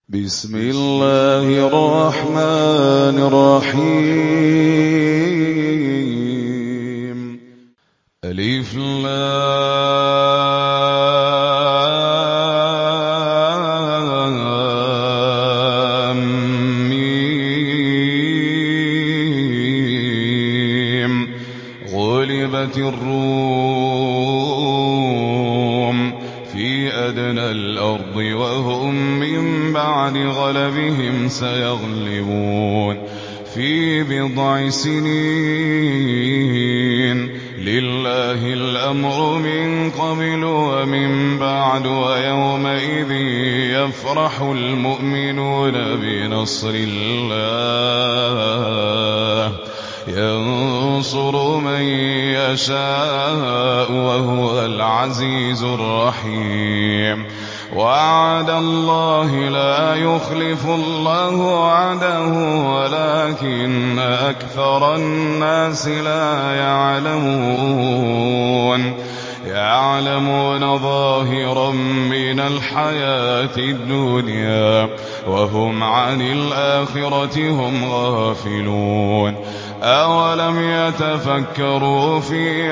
بسم الله الرحمن الرحيم. ألف لام ميم. غلبت الروم في أدنى الأرض وهم من بعد غلبهم سيغلبون في بضع سنين. لله الأمر من قبل ومن بعد ويومئذ يفرح المؤمنون بنصر الله ينصر من يشاء وهو العزيز الرحيم. وعد الله لا يخلف الله وعده ولكن أكثر الناس لا يعلمون ظاهرا من الحياة الدنيا وهم عن الآخرة هم غافلون. أولم يتفكروا في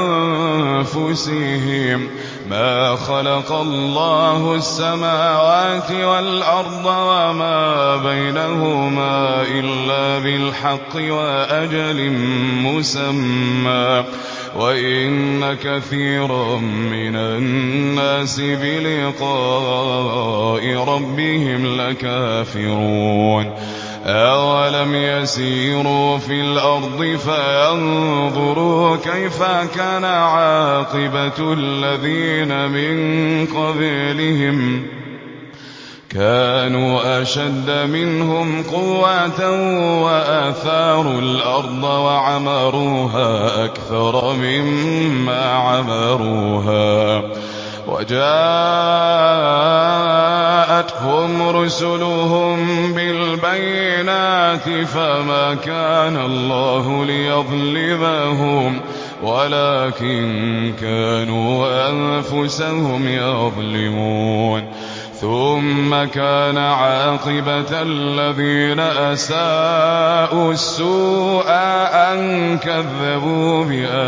أنفسهم ما خلق الله السماوات والأرض وما بينهما إلا بالحق وأجل مسمى وإن كثيرا من الناس بلقاء ربهم لكافرون. أولم يسيروا في الأرض فينظروا كيف كان عاقبة الذين من قبلهم كانوا أشد منهم قوة وآثاروا الأرض وعمروها أكثر مما عمروها وجاءتهم رسلهم بالبينات فما كان الله ليظلمهم ولكن كانوا أنفسهم يظلمون. ثم كان عاقبة الذين أساءوا السوء أن كذبوا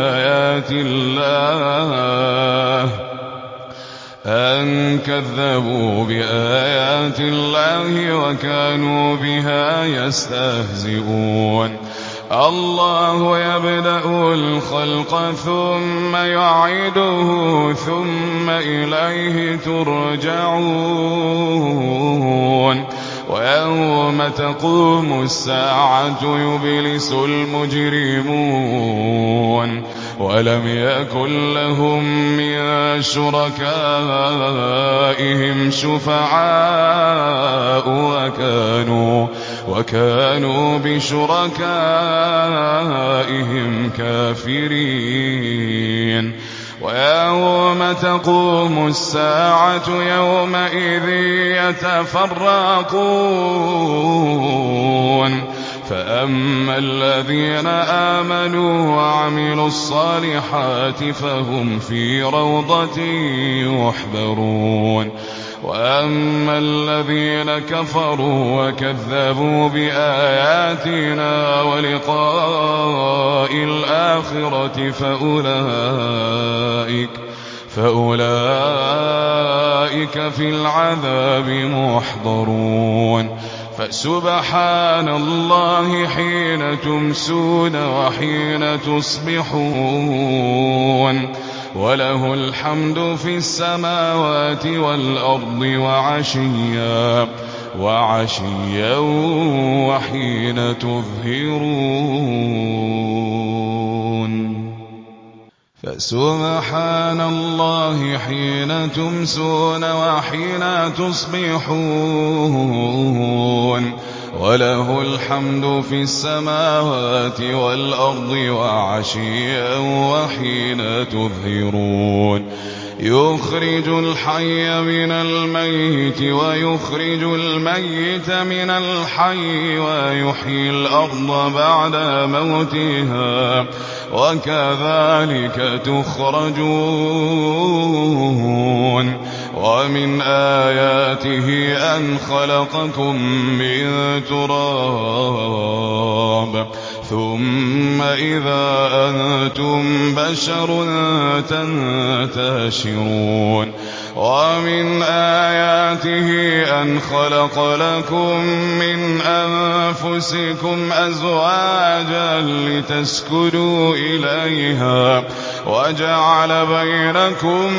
بآيات الله وكانوا بها يستهزئون. الله يبدأ الخلق ثم يعيده ثم إليه ترجعون. ويوم تقوم الساعة يبلس المجرمون ولم يكن لهم من شركائهم شفعاء وكانوا بشركائهم كافرين. ويوم تقوم الساعة يومئذ يتفرقون فأما الذين آمنوا وعملوا الصالحات فهم في روضة يحبرون. وأما الذين كفروا وكذبوا بآياتنا ولقاء الآخرة فأولئك في العذاب محضرون. فسبحان الله حين تمسون وحين تصبحون وله الحمد في السماوات والأرض وعشيا وحين تظهرون. فسبحان الله حين تمسون وحين تصبحون وله الحمد في السماوات والأرض وعشيا وحين تظهرون. يخرج الحي من الميت ويخرج الميت من الحي ويحيي الأرض بعد موتها وكذلك تخرجون. ومن آياته أن خلقكم من تراب ثم إذا أنتم بشر تنتشرون ومن آياته أن خلق لكم من أنفسكم أزواجا لتسكنوا إليها وجعل بينكم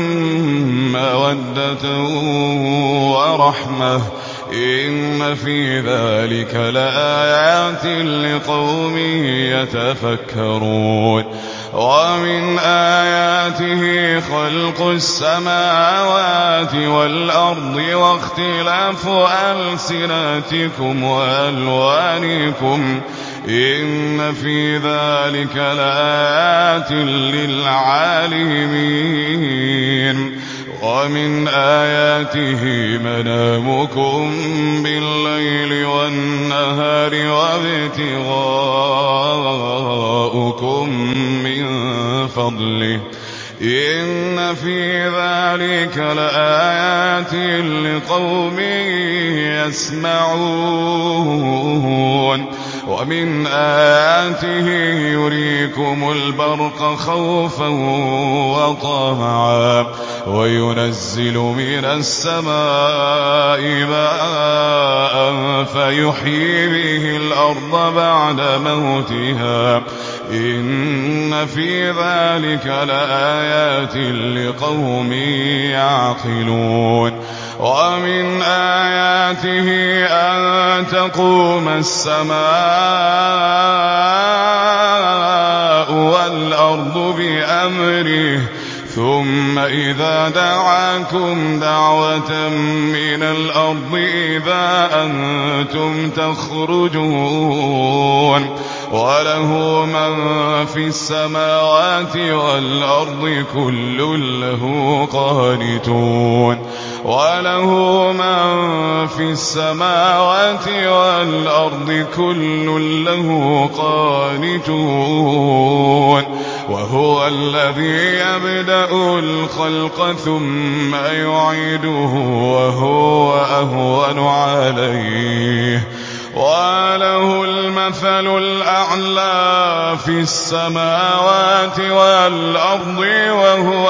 مودة ورحمة إن في ذلك لآيات لقوم يتفكرون ومن آياته خلق السماوات والأرض واختلاف ألسنتكم وألوانكم إن في ذلك لآيات للعالمين ومن آياته منامكم بالليل والنهار وابتغاؤكم من فضله إن في ذلك لآيات لقوم يسمعون ومن آياته يريكم البرق خوفا وطمعا وينزل من السماء ماء فيحيي به الأرض بعد موتها إن في ذلك لآيات لقوم يعقلون ومن آياته أن تقوم السماء والأرض بأمره ثم إذا دعاكم دعوة من الأرض إذا أنتم تخرجون وله من في السماوات والأرض كل له قانتون وله من في السماوات والأرض كل له قانتون وهو الذي يبدأ الخلق ثم يعيده وهو أهون عليه وله المثل الأعلى في السماوات والأرض وهو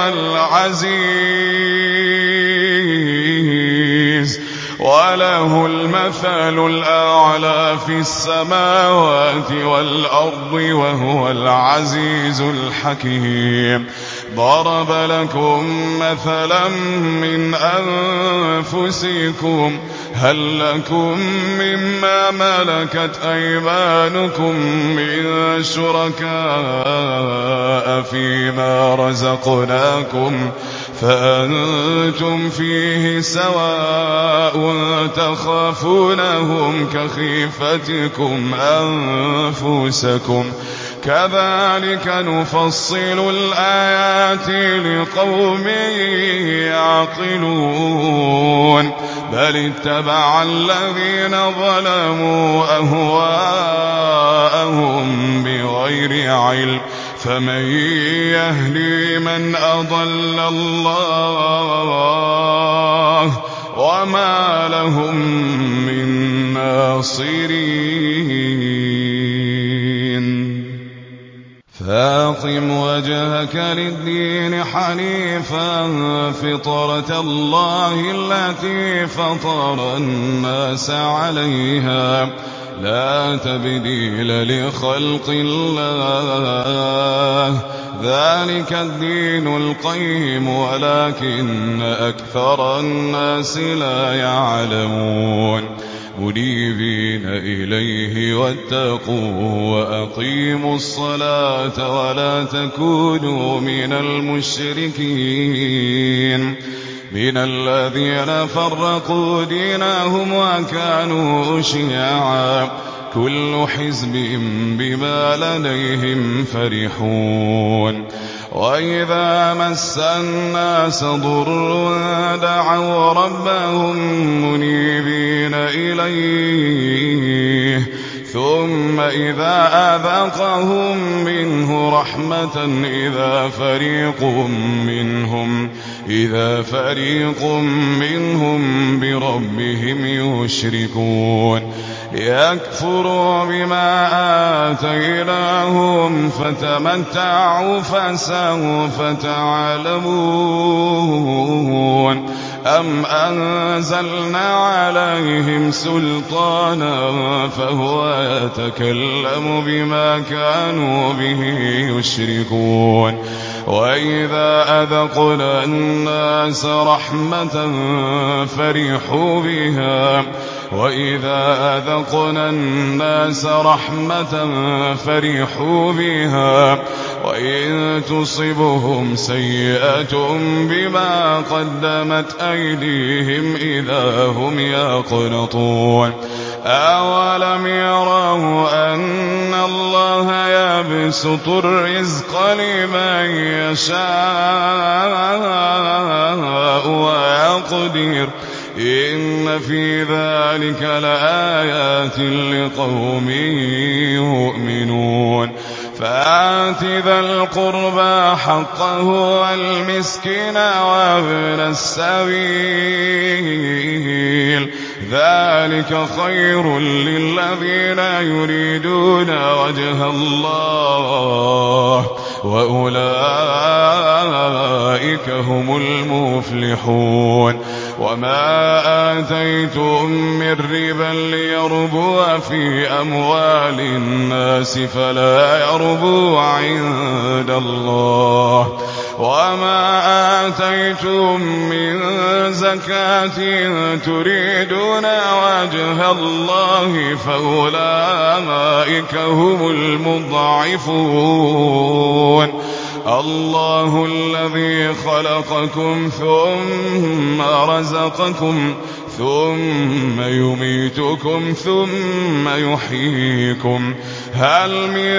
العزيز وله المثل الأعلى في السماوات والأرض وهو العزيز الحكيم ضرب لكم مثلا من أنفسكم هل لكم مما ملكت أيمانكم من شركاء فيما رزقناكم فأنتم فيه سواء تخافونهم كخيفتكم أنفسكم كذلك نفصل الآيات لقوم يعقلون بل اتبع الذين ظلموا أهواءهم بغير علم فمن يهدي من أضل الله وما لهم من ناصرين فاقم وجهك للدين حنيفا فطرة الله التي فطر الناس عليها لا تبديل لخلق الله ذلك الدين القيم ولكن أكثر الناس لا يعلمون منيبين إليه واتقوا وأقيموا الصلاة ولا تكونوا من المشركين من الذين فرقوا دينهم وكانوا شيعا كل حزب بما لديهم فرحون وإذا مس الناس ضر دعوا ربهم منيبين إليه ثم إذا أذاقهم منه رحمة إذا فريق منهم بربهم يشركون ليكفروا بما آتيناهم فتمتعوا فسوف تعلمون أم أنزلنا عليهم سلطانا فهو يتكلم بما كانوا به يشركون وإذا أذقنا الناس رحمة فرحوا بها وإن تصبهم سيئة بما قدمت أيديهم إذا هم يقنطون أولم يروا أن الله يبسط الرزق لمن يشاء ويقدر إن في ذلك لآيات لقوم يؤمنون فآت ذا القربى حقه والمسكين وابن السبيل ذلك خير للذين يريدون وجه الله وأولئك هم المفلحون وما آتيتم من ربا ليربو في أموال الناس فلا يربو عند الله وما آتيتم من زكاة تريدون وجه الله فأولئك هم المضاعفون الله الذي خلقكم ثم رزقكم ثم يميتكم ثم يحييكم هل من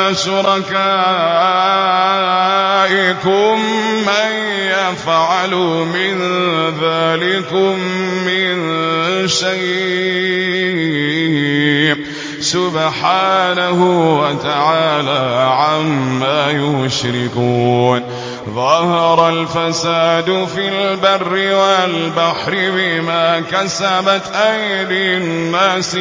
شركائكم من يفعل من ذلكم من شيء سبحانه وتعالى عما يشركون ظهر الفساد في البر والبحر بما كسبت أيدي الناس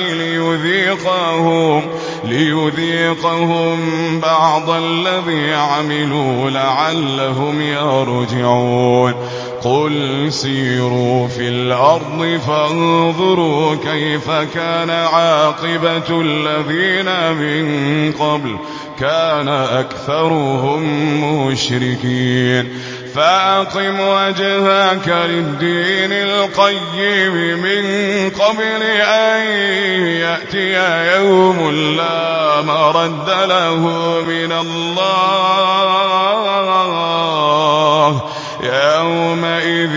ليذيقهم بعض الذي عملوا لعلهم يرجعون قل سيروا في الأرض فانظروا كيف كان عاقبة الذين من قبل كان أكثرهم مشركين فأقم وجهك للدين القيم من قبل أن يأتي يوم لا مرد له من الله يومئذ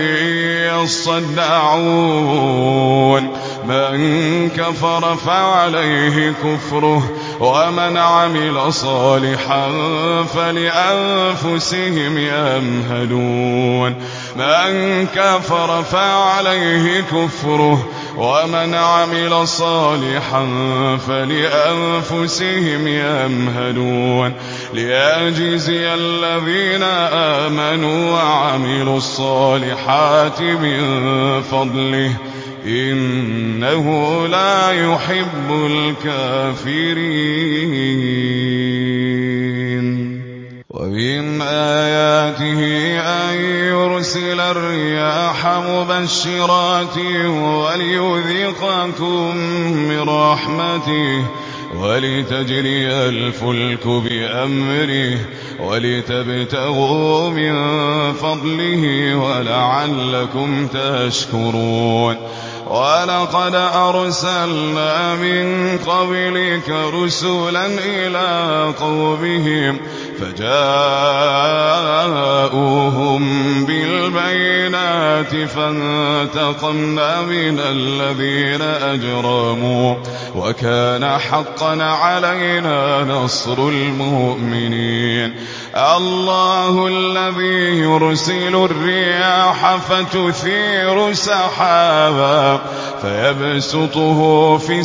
يصدعون من كفر فعليه كفره ومن عمل صالحا فلأنفسهم يمهدون من كفر فعليه كفره ومن عمل صالحا فلأنفسهم يمهدون ليجزي الذين آمنوا وعملوا الصالحات من فضله إنه لا يحب الكافرين ومن آياته أن يرسل الرياح مبشرات وليذيقكم من رحمته ولتجري الفلك بأمره ولتبتغوا من فضله ولعلكم تشكرون ولقد أرسلنا من قبلك رسلا إلى قومهم فجاءوهم بالبينات فانتقمنا من الذين أجرموا وكان حقا علينا نصر المؤمنين الله الذي يرسل الرياح فتثير سحابا فيبسطه في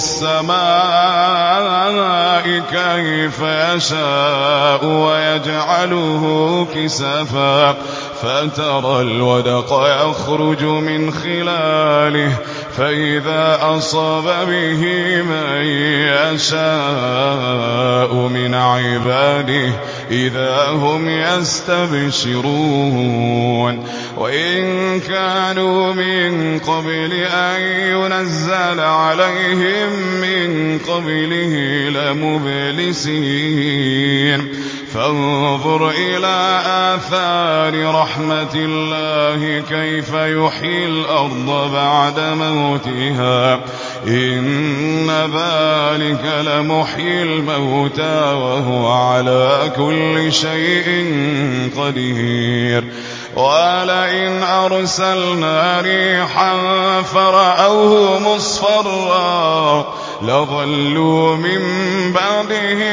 السماء كيف يشاء ويجعله كسفا فترى الودق يخرج من خلاله فإذا أصاب به من يشاء من عباده إذا هم يستبشرون وإن كانوا من قبل أن ينزل عليهم من قبله لمبلسين فانظر إلى آثار رحمة الله كيف يحيي الأرض بعد موتها إن ذلك لمحيي الموتى وهو على كل شيء قدير ولئن أرسلنا ريحا فرأوه مصفرا لظلوا من بعده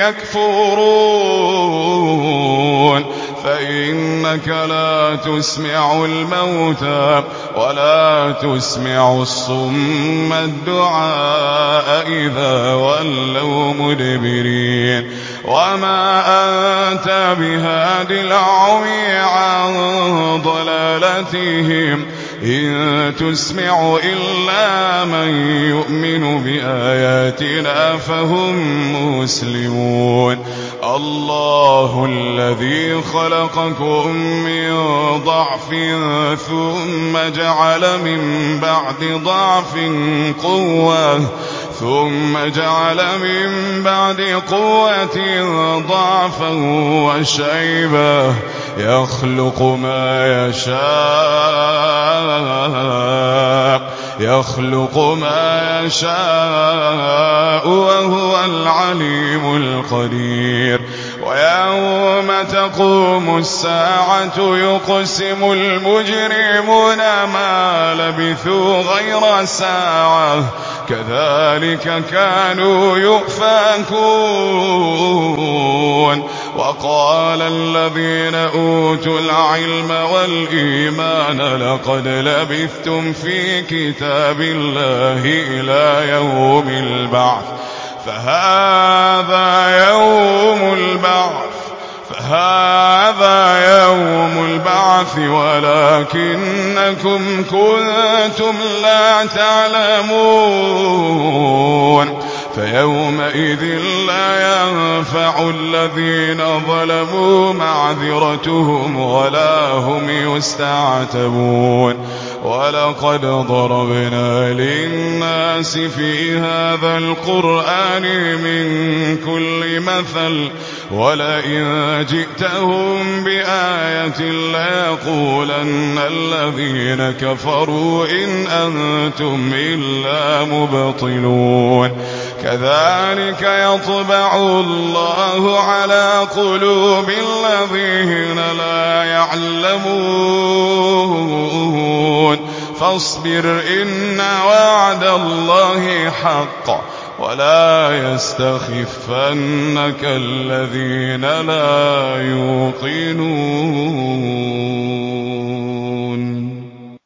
يكفرون فإنك لا تسمع الموتى ولا تسمع الصم الدعاء إذا ولوا مدبرين وما أنت بهاد العمي عن ضلالتهم إن تسمع إلا من يؤمن بآياتنا فهم مسلمون الله الذي خلقكم من ضعف ثم جعل من بعد ضعف قوة ثم جعل من بعد قوة ضعفا وشيبة يخلق ما يشاء وهو العليم القدير ويوم تقوم الساعة يقسم المجرمون ما لبثوا غير ساعة كذلك كانوا يؤفكون وقال الذين أوتوا العلم والإيمان لقد لبثتم في كتاب الله إلى يوم البعث فهذا يوم البعث ولكنكم كنتم لا تعلمون فيومئذ لا ينفع الذين ظلموا معذرتهم ولا هم يستعتبون ولقد ضربنا للناس في هذا القرآن من كل مثل ولئن جئتهم بآية ليقولن الذين كفروا إن أنتم إلا مبطلون كذلك يطبع الله على قلوب الذين لا يعلمون فاصبر إن وعد الله حق ولا يستخفنك الذين لا يوقنون